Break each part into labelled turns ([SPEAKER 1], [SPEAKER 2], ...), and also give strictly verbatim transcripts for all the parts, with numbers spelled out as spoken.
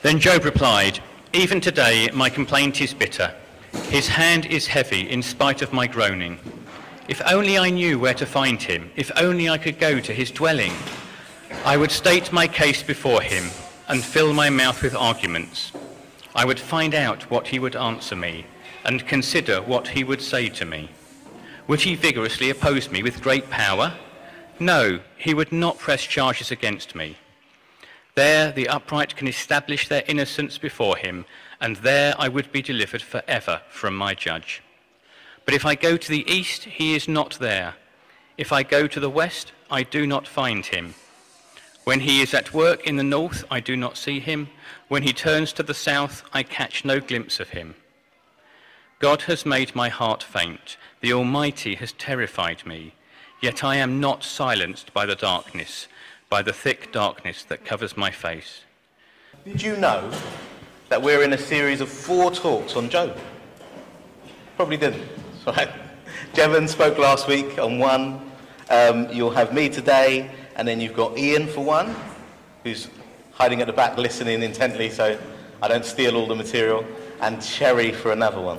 [SPEAKER 1] Then Job replied, "Even today my complaint is bitter. His hand is heavy in spite of my groaning. If only I knew where to find him, if only I could go to his dwelling. I would state my case before him and fill my mouth with arguments. I would find out what he would answer me and consider what he would say to me. Would he vigorously oppose me with great power? No, he would not press charges against me. There the upright can establish their innocence before him, and there I would be delivered forever from my judge. But if I go to the east, he is not there. If I go to the west, I do not find him. When he is at work in the north, I do not see him. When he turns to the south, I catch no glimpse of him. God has made my heart faint. The Almighty has terrified me. Yet I am not silenced by the darkness, by the thick darkness that covers my face."
[SPEAKER 2] Did you know that we're in a series of four talks on Job? Probably didn't. Right. Jevon spoke last week on one. Um, you'll have me today, and then you've got Ian for one, who's hiding at the back listening intently so I don't steal all the material, and Sherry for another one.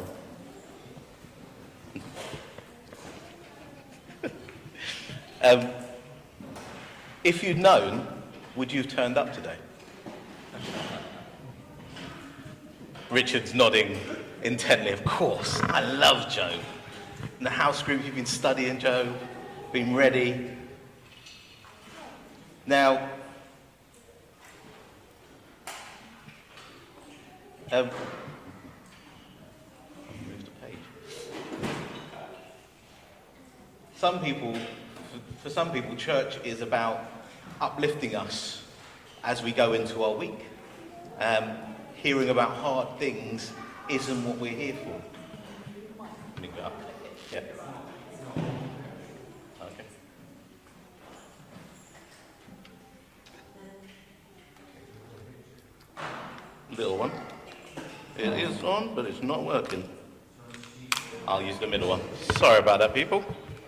[SPEAKER 2] um, if you'd known, would you have turned up today? Richard's nodding intently. Of course, I love Job. In the house group, you've been studying Job, been ready. Now, um, move the page. Some people, for some people, church is about uplifting us as we go into our week. Um, hearing about hard things isn't what we're here for. Let me go up. Yeah. Okay. Little one. It is on, but it's not working. I'll use the middle one. Sorry about that, people.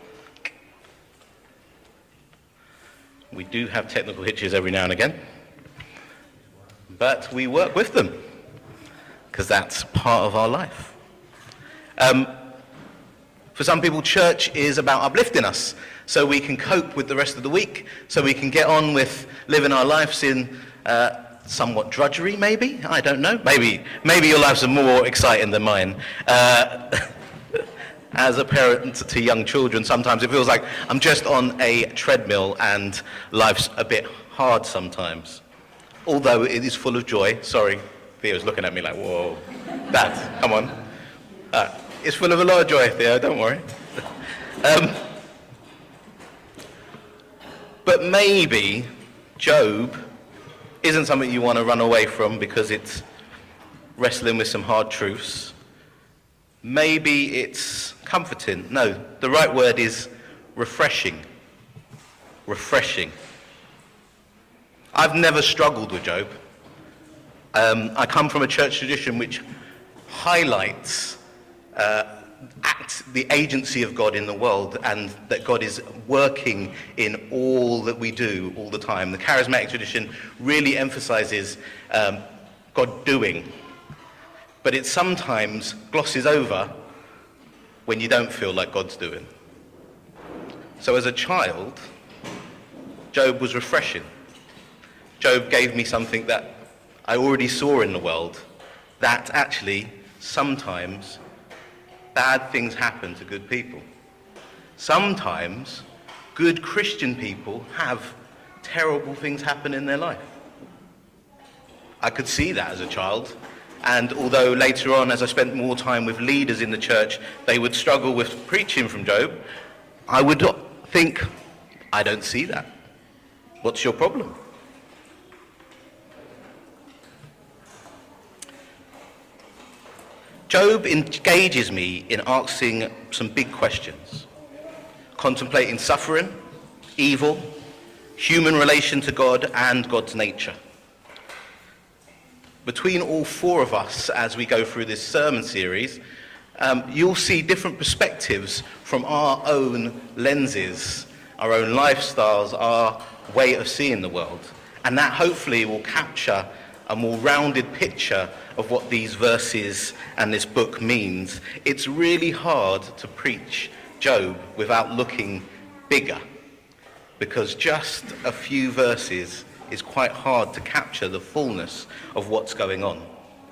[SPEAKER 2] We do have technical hitches every now and again, but we work with them because that's part of our life. Um, for some people, church is about uplifting us so we can cope with the rest of the week, so we can get on with living our lives in uh, somewhat drudgery, maybe? I don't know. Maybe, maybe your lives are more exciting than mine. Uh, As a parent to young children, sometimes it feels like I'm just on a treadmill and life's a bit hard sometimes. Although it is full of joy. Sorry, Theo's looking at me like, whoa, Dad, come on. Uh, it's full of a lot of joy, Theo, don't worry. um, but maybe Job isn't something you want to run away from because it's wrestling with some hard truths. Maybe it's comforting. No, the right word is refreshing. Refreshing. I've never struggled with Job. Um, I come from a church tradition which highlights uh, act, the agency of God in the world, and that God is working in all that we do all the time. The charismatic tradition really emphasizes um, God doing. But it sometimes glosses over when you don't feel like God's doing. So as a child, Job was refreshing. Job gave me something that I already saw in the world, that actually sometimes bad things happen to good people. Sometimes good Christian people have terrible things happen in their life. I could see that as a child. And although later on, as I spent more time with leaders in the church, they would struggle with preaching from Job, I would think, I don't see that. What's your problem? Job engages me in asking some big questions, contemplating suffering, evil, human relation to God, and God's nature. Between all four of us, as we go through this sermon series, um, you'll see different perspectives from our own lenses, our own lifestyles, our way of seeing the world. And that hopefully will capture a more rounded picture of what these verses and this book means, it's really hard to preach Job without looking bigger, because just a few verses is quite hard to capture the fullness of what's going on.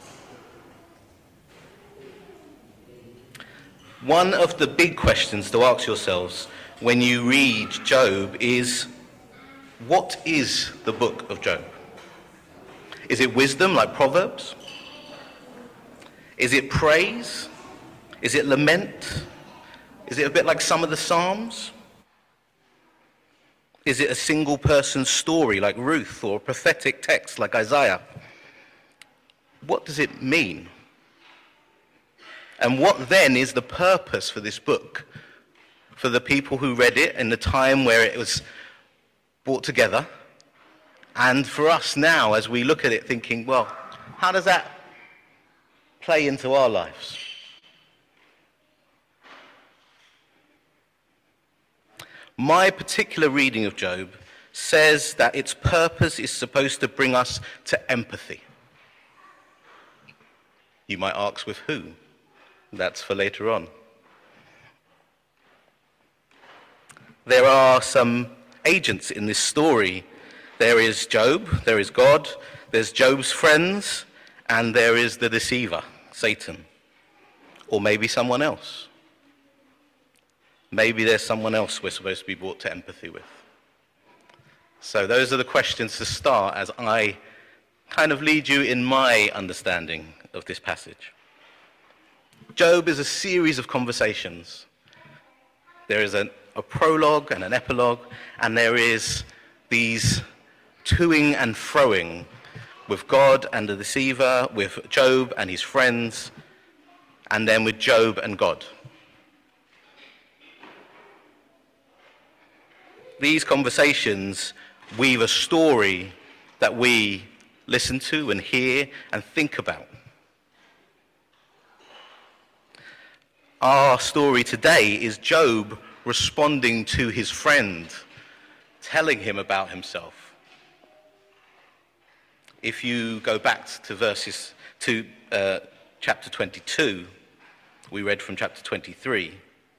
[SPEAKER 2] One of the big questions to ask yourselves when you read Job is, what is the book of Job? Is it wisdom like Proverbs? Is it praise? Is it lament? Is it a bit like some of the Psalms? Is it a single person's story like Ruth, or a prophetic text like Isaiah? What does it mean? And what then is the purpose for this book, for the people who read it in the time where it was brought together, and for us now as we look at it thinking, well, how does that play into our lives? My particular reading of Job says that its purpose is supposed to bring us to empathy. You might ask, with who? That's for later on. There are some agents in this story. There is Job, there is God, there's Job's friends, and there is the deceiver, Satan. Or maybe someone else. Maybe there's someone else we're supposed to be brought to empathy with. So those are the questions to start as I kind of lead you in my understanding of this passage. Job is a series of conversations. There is a, a prologue and an epilogue, and there is these toing and froing with God and the deceiver, with Job and his friends, and then with Job and God. These conversations weave a story that we listen to and hear and think about. Our story today is Job responding to his friend, telling him about himself. If you go back to verses to uh, chapter twenty-two, we read from chapter twenty-three,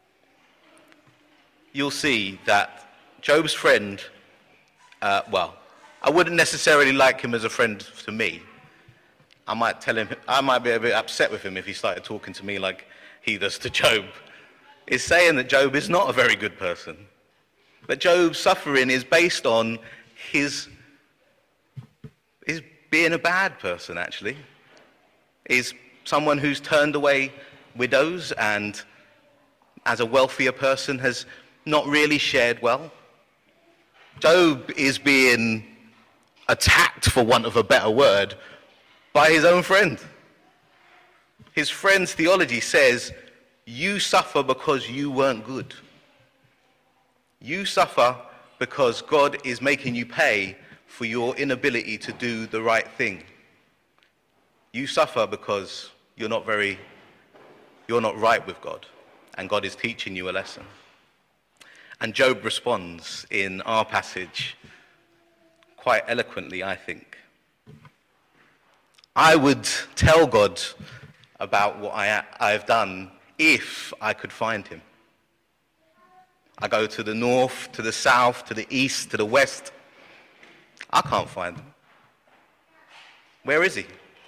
[SPEAKER 2] you'll see that Job's friend, uh, well, I wouldn't necessarily like him as a friend to me. I might tell him, I might be a bit upset with him if he started talking to me like he does to Job. Is saying that Job is not a very good person. That Job's suffering is based on his, his being a bad person, actually. Is someone who's turned away widows and as a wealthier person has not really shared well. Job is being attacked, for want of a better word, by his own friend. His friend's theology says, you suffer because you weren't good. You suffer because God is making you pay for your inability to do the right thing. You suffer because you're not very, you're not right with God, and God is teaching you a lesson. And Job responds in our passage quite eloquently, I think. I would tell God about what I, I've done if I could find him. I go to the north, to the south, to the east, to the west. I can't find him. Where is he?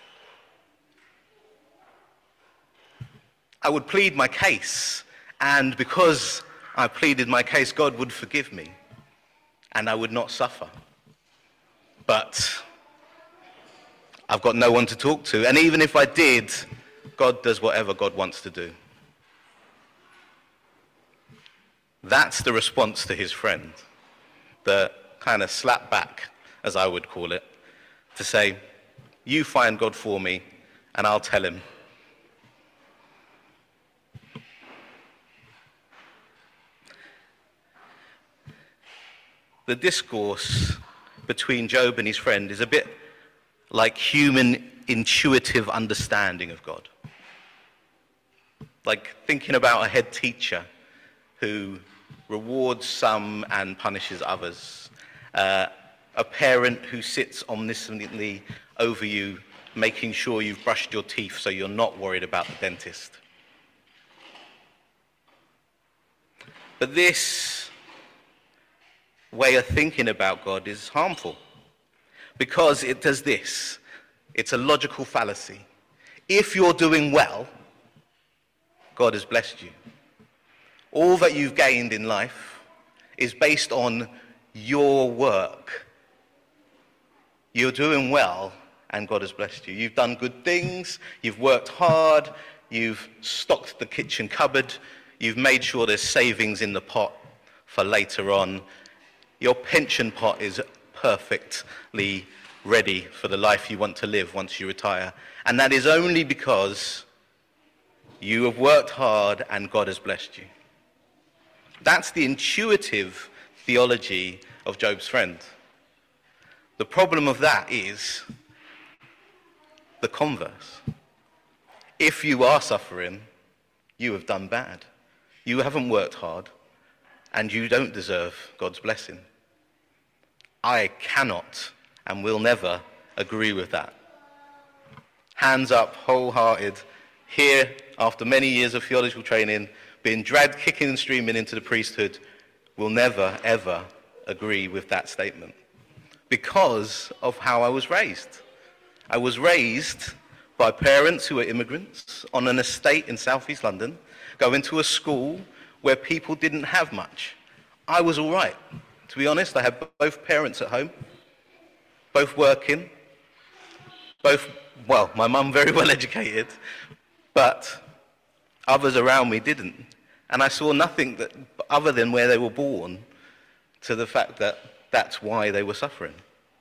[SPEAKER 2] I would plead my case, and because I pleaded my case, God would forgive me, and I would not suffer. But I've got no one to talk to, and even if I did, God does whatever God wants to do. That's the response to his friend, the kind of slap back, as I would call it, to say, you find God for me, and I'll tell him. The discourse between Job and his friend is a bit like human intuitive understanding of God. Like thinking about a head teacher who rewards some and punishes others. Uh, a parent who sits omnisciently over you, making sure you've brushed your teeth so you're not worried about the dentist. But this way of thinking about God is harmful because it does this. It's a logical fallacy. If you're doing well, God has blessed you. All that you've gained in life is based on your work. You're doing well, and God has blessed you. You've done good things, you've worked hard, you've stocked the kitchen cupboard, you've made sure there's savings in the pot for later on. Your pension pot is perfectly ready for the life you want to live once you retire. And that is only because you have worked hard and God has blessed you. That's the intuitive theology of Job's friend. The problem of that is the converse. If you are suffering, you have done bad. You haven't worked hard, and you don't deserve God's blessing. I cannot and will never agree with that. Hands up, wholehearted, here after many years of theological training, being dragged kicking and streaming into the priesthood, will never, ever agree with that statement because of how I was raised. I was raised by parents who were immigrants on an estate in southeast London, going to a school where people didn't have much. I was all right. To be honest, I had both parents at home, both working, both, well, my mum very well educated, but others around me didn't. And I saw nothing that, other than where they were born, to the fact that that's why they were suffering.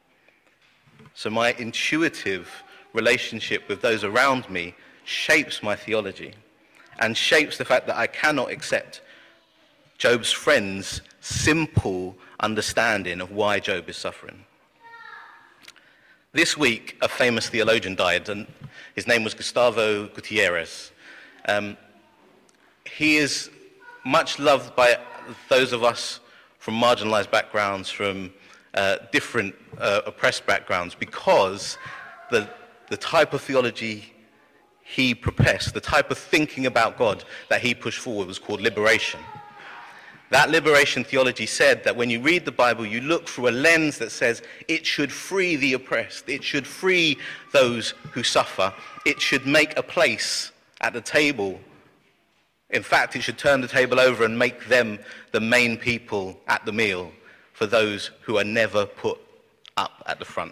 [SPEAKER 2] So my intuitive relationship with those around me shapes my theology and shapes the fact that I cannot accept Job's friend's simple understanding of why Job is suffering. This week, a famous theologian died, and his name was Gustavo Gutierrez. Um, he is much loved by those of us from marginalized backgrounds, from uh, different uh, oppressed backgrounds, because the, the type of theology he professed, the type of thinking about God that he pushed forward was called liberation. That liberation theology said that when you read the Bible, you look through a lens that says it should free the oppressed, it should free those who suffer, it should make a place at the table. In fact, it should turn the table over and make them the main people at the meal for those who are never put up at the front.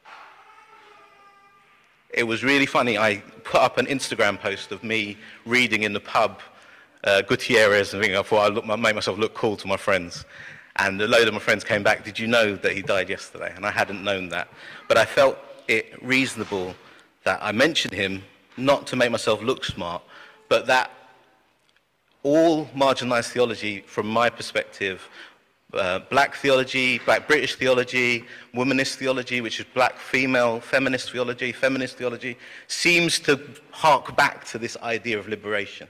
[SPEAKER 2] It was really funny. I put up an Instagram post of me reading in the pub uh, Gutierrez, and I thought I'd look, make myself look cool to my friends. And a load of my friends came back, "Did you know that he died yesterday?" And I hadn't known that. But I felt it reasonable that I mentioned him, not to make myself look smart, but that all marginalized theology, from my perspective, uh, black theology, black British theology, womanist theology, which is black female feminist theology, feminist theology, seems to hark back to this idea of liberation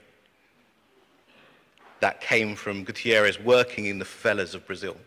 [SPEAKER 2] that came from Gutierrez working in the favelas of Brazil.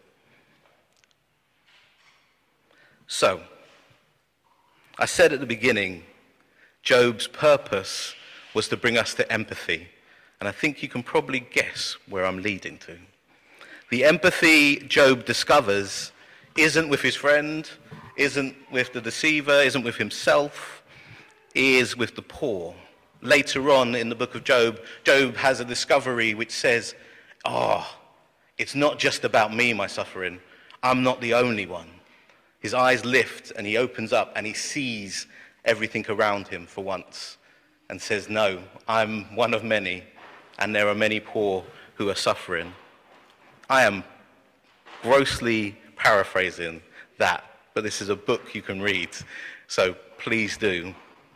[SPEAKER 2] So, I said at the beginning, Job's purpose was to bring us to empathy. And I think you can probably guess where I'm leading to. The empathy Job discovers isn't with his friend, isn't with the deceiver, isn't with himself, is with the poor. Later on in the book of Job, Job has a discovery which says, oh, it's not just about me, my suffering. I'm not the only one. His eyes lift and he opens up and he sees everything around him for once and says, no, I'm one of many. And there are many poor who are suffering. I am grossly paraphrasing that, but this is a book you can read, so please do.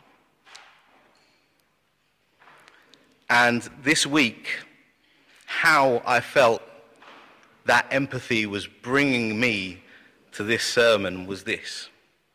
[SPEAKER 2] And this week, how I felt that empathy was bringing me to this sermon was this.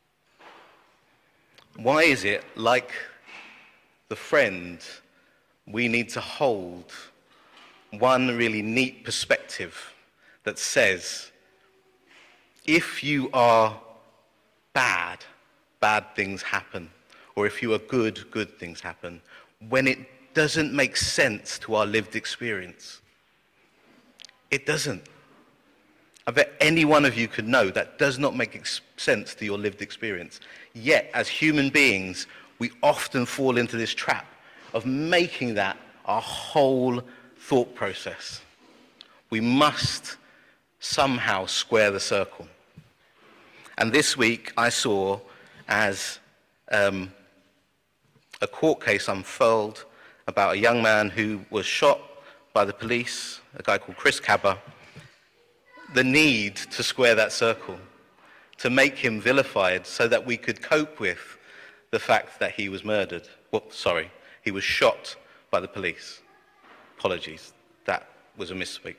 [SPEAKER 2] Why is it, like the friend, we need to hold one really neat perspective that says, if you are bad, bad things happen, or if you are good, good things happen, when it doesn't make sense to our lived experience. It doesn't. I bet any one of you could know that does not make ex- sense to your lived experience. Yet, as human beings, we often fall into this trap of making that our whole thought process. We must somehow square the circle. And this week I saw as um, a court case unfurled about a young man who was shot by the police, a guy called Chris Cabba, the need to square that circle, to make him vilified so that we could cope with the fact that he was murdered. Well, sorry, he was shot by the police. Apologies, that was a misspeak.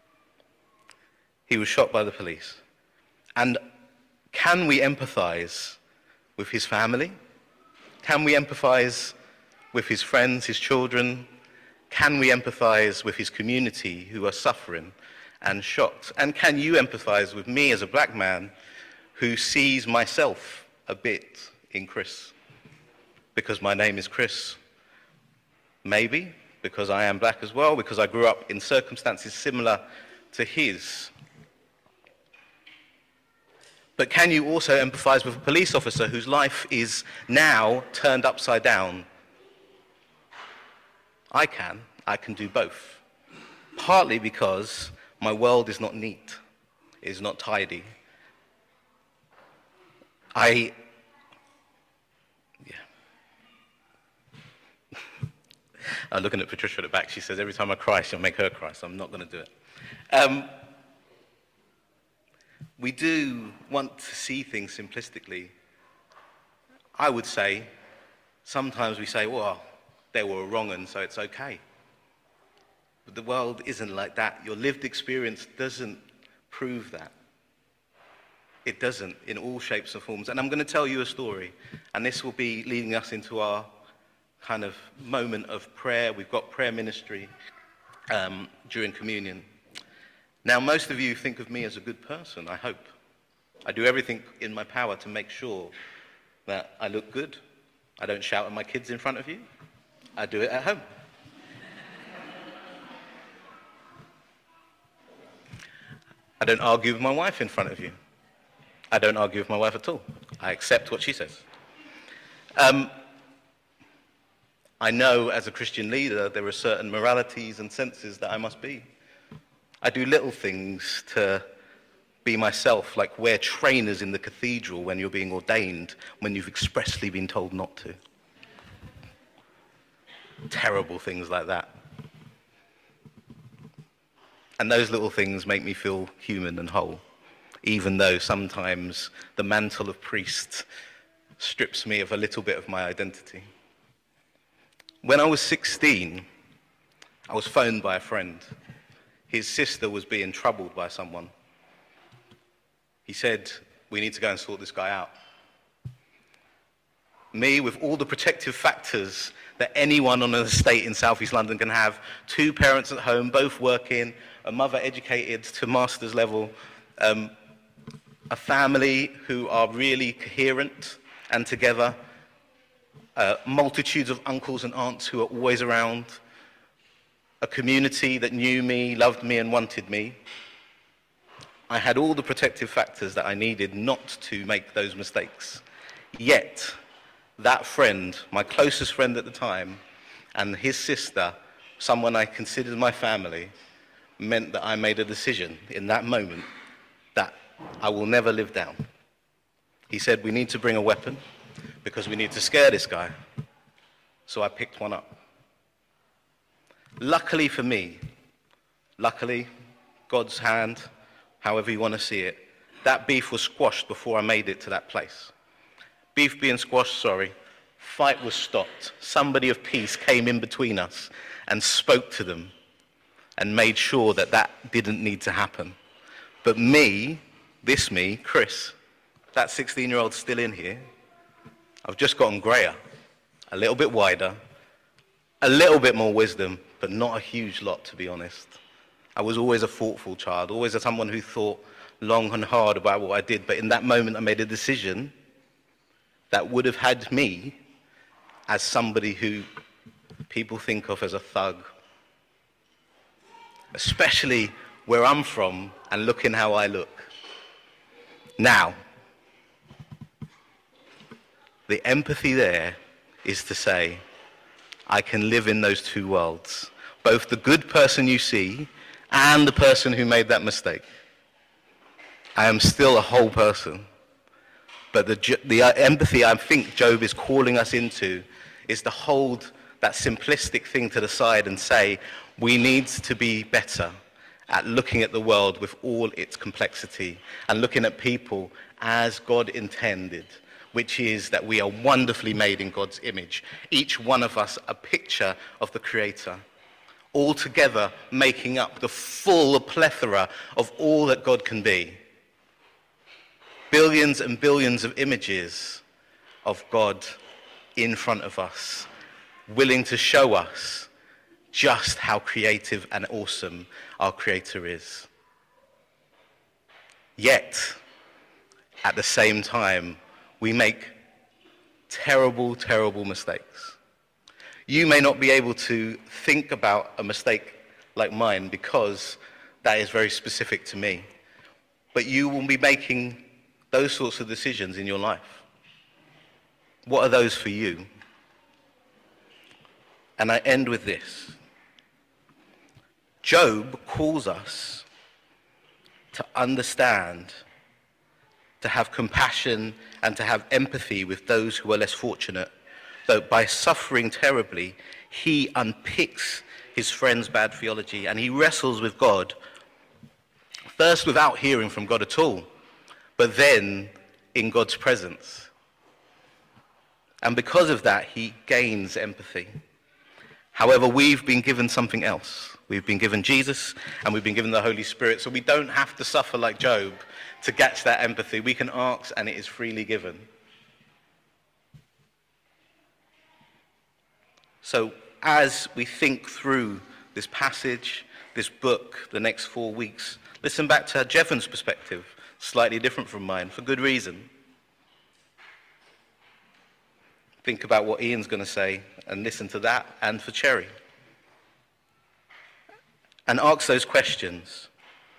[SPEAKER 2] He was shot by the police. And can we empathize with his family? Can we empathize with his friends, his children? Can we empathize with his community who are suffering and shocked? And can you empathize with me as a black man who sees myself a bit in Chris? Because my name is Chris. Maybe because I am black as well, because I grew up in circumstances similar to his. But can you also empathize with a police officer whose life is now turned upside down? I can. I can do both. Partly because my world is not neat, it is not tidy. I, yeah. I'm looking at Patricia at the back. She says, every time I cry, she'll make her cry, so I'm not going to do it. Um, we do want to see things simplistically. I would say, sometimes we say, well, they were wrong and so it's okay. But the world isn't like that. Your lived experience doesn't prove that. It doesn't, in all shapes and forms. And I'm going to tell you a story, and this will be leading us into our kind of moment of prayer. We've got prayer ministry um, during communion. Now, most of you think of me as a good person, I hope. I do everything in my power to make sure that I look good. I don't shout at my kids in front of you. I do it at home. I don't argue with my wife in front of you. I don't argue with my wife at all. I accept what she says. Um, I know as a Christian leader there are certain moralities and senses that I must be. I do little things to be myself, like wear trainers in the cathedral when you're being ordained, when you've expressly been told not to. Terrible things like that. And those little things make me feel human and whole, even though sometimes the mantle of priest strips me of a little bit of my identity. When I was sixteen, I was phoned by a friend. His sister was being troubled by someone. He said, we need to go and sort this guy out. Me, with all the protective factors that anyone on an estate in Southeast London can have, two parents at home, both working, a mother educated to master's level, um, a family who are really coherent and together, uh, multitudes of uncles and aunts who are always around, a community that knew me, loved me, and wanted me. I had all the protective factors that I needed not to make those mistakes. Yet, that friend, my closest friend at the time, and his sister, someone I considered my family, meant that I made a decision in that moment that I will never live down. He said, we need to bring a weapon because we need to scare this guy. So I picked one up. Luckily for me, luckily, God's hand, however you want to see it, that beef was squashed before I made it to that place. Beef being squashed, sorry, fight was stopped. Somebody of peace came in between us and spoke to them and made sure that that didn't need to happen. But me, this me, Chris, that sixteen-year-old still in here, I've just gotten greyer, a little bit wider, a little bit more wisdom, but not a huge lot, to be honest. I was always a thoughtful child, always a someone who thought long and hard about what I did, but in that moment I made a decision that would have had me as somebody who people think of as a thug, especially where I'm from and looking how I look. Now, the empathy there is to say, I can live in those two worlds, both the good person you see and the person who made that mistake. I am still a whole person. But the, the empathy I think Job is calling us into is to hold that simplistic thing to the side and say, we need to be better at looking at the world with all its complexity and looking at people as God intended, which is that we are wonderfully made in God's image. Each one of us a picture of the Creator, all together making up the full plethora of all that God can be. Billions and billions of images of God in front of us, willing to show us just how creative and awesome our Creator is. Yet, at the same time, we make terrible, terrible mistakes. You may not be able to think about a mistake like mine because that is very specific to me, but you will be making those sorts of decisions in your life. What are those for you? And I end with this. Job calls us to understand, to have compassion and to have empathy with those who are less fortunate, though by suffering terribly, he unpicks his friend's bad theology and he wrestles with God, first without hearing from God at all, but then in God's presence. And because of that, he gains empathy. However, we've been given something else. We've been given Jesus, and we've been given the Holy Spirit, so we don't have to suffer like Job to get that empathy. We can ask, and it is freely given. So as we think through this passage, this book, the next four weeks, listen back to Jevon's perspective, slightly different from mine, for good reason. Think about what Ian's going to say and listen to that, and for Cherry. And ask those questions.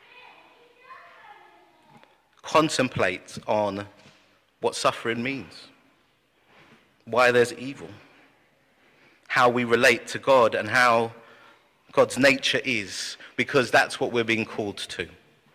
[SPEAKER 2] Contemplate on what suffering means, why there's evil, how we relate to God and how God's nature is, because that's what we're being called to.